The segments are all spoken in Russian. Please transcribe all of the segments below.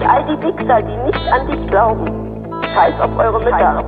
all die Wichser, die nicht an dich glauben, scheiß auf eure Mütter.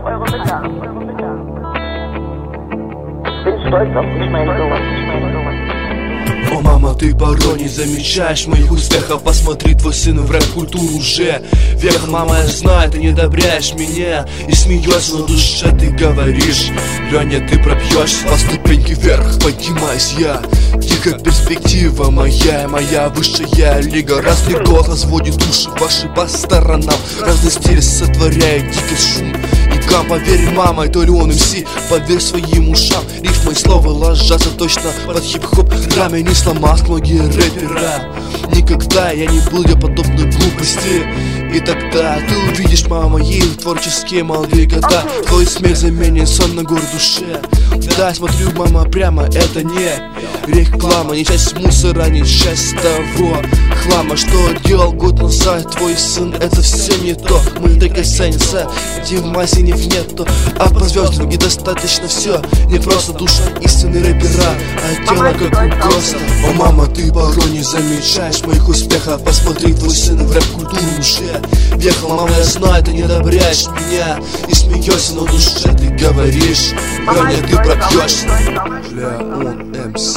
Ich bin stolz auf dich, mein Sohn. О, мама, ты порой не замечаешь моих успехов. Посмотри, твой сын в рэп-культуру уже век. Мама, я знаю, ты не одобряешь меня и смеешься на душе, ты говоришь: Леня, ты пробьешься по ступеньке вверх, поднимаюсь я. Тихо, перспектива моя, моя высшая лига. Разный голос разводит души ваши по сторонам, разный стиль сотворяет дикий шум. И поверь, мама, это ли он МС, поверь своим ушам. Рифмы и слова ложатся точно под хип-хоп. Раме не сломать многие рэпера. Никогда я не был я подобной глупости. И тогда ты увидишь, мама, мои творческие молодые года. Твой смех заменит сон на гор душе. Да, смотрю, мама, прямо это не реклама, не часть мусора, не часть того хлама, что делал год назад твой сын. Это все не то, мы только ценятся, где в массе не в нету. А по звездам недостаточно все, не просто душа истинный рэпера, а тело как у Госта. О, мама, ты порой не замечаешь моих успехов. Посмотри, твой сын в рэп-культуру уже въехал. Мама, я знаю, ты не одобряешь меня и смеешься, но душе ты говоришь: Леня, ты пробьешься. Бля, он МС.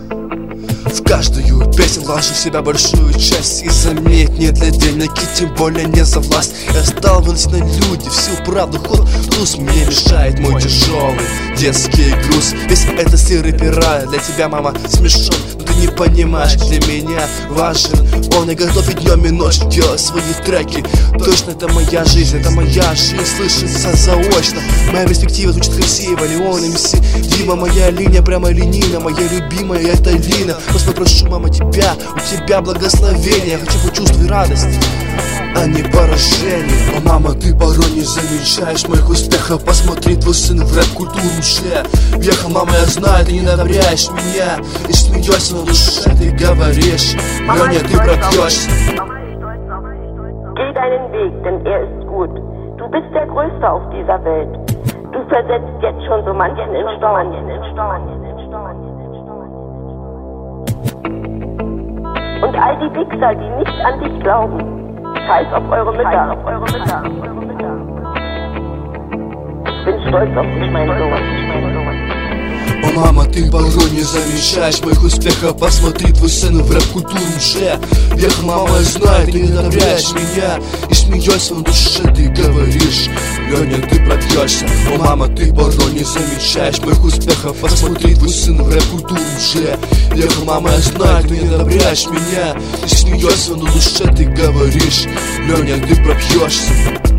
В каждую песню вложу в себя большую часть. И заметь, не для денег и тем более не за власть. Я стал выносить на люди всю правду, ход плюс мне мешает мой тяжелый детский груз. Весь это стиль рэпера для тебя, мама, смешон, но ты не понимаешь, для меня важен он. Я готов и днем и ночью делать свои треки. Точно это моя жизнь, слышится заочно. Моя перспектива звучит красиво, Леон МС. Дима, моя линия прямо ленина, моя любимая это Лина. Просто прошу, мама, тебя, у тебя благословение. Хочу почувствовать радость, а не поражение. О, мама, ты порой не замечаешь моих успехов. Посмотри, твой сын в рэп-культуру уже въехал. Мама, я знаю, ты не одобряешь меня и смеешься на душе, ты говоришь: Леня, ты пробьешься. Geh deinen Weg, denn er ist gut. Du bist der Größte auf dieser Welt. Du versetzt jetzt schon so manchen in Staunen. Und all die Wichser, die nicht an dich glauben, scheiß auf eure Mütter. Ich bin stolz auf dich, mein Sohn. О, мама, ты порой не замечаешь моих успехов. Посмотри, твой сын в рэп-культуру уже въехал. Мама, я знаю, ты не одобряешь меня и смеешься на душе, ты говоришь: Леня, ты пробьешься. О, мама, ты порой не замечаешь моих успехов. Посмотри, твой сын в рэп-культуру уже въехал. Мама, я знаю, ты не одобряешь меня и смеешься на душе, ты говоришь: Леня, ты пробьешься.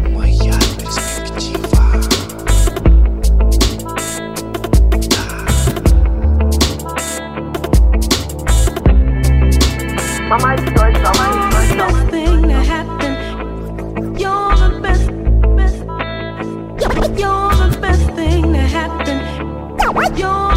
Mama ist stolz auf dich. Best thing that happened. You're the best. You're the best thing that happened. You're